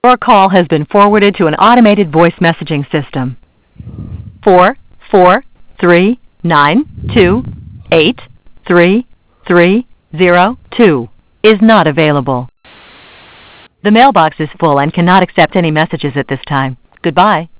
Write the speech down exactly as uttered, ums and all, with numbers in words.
Your call has been forwarded to an automated voice messaging system. Four four three nine two eight three three zero two is not available. The mailbox is full and cannot accept any messages at this time. Goodbye.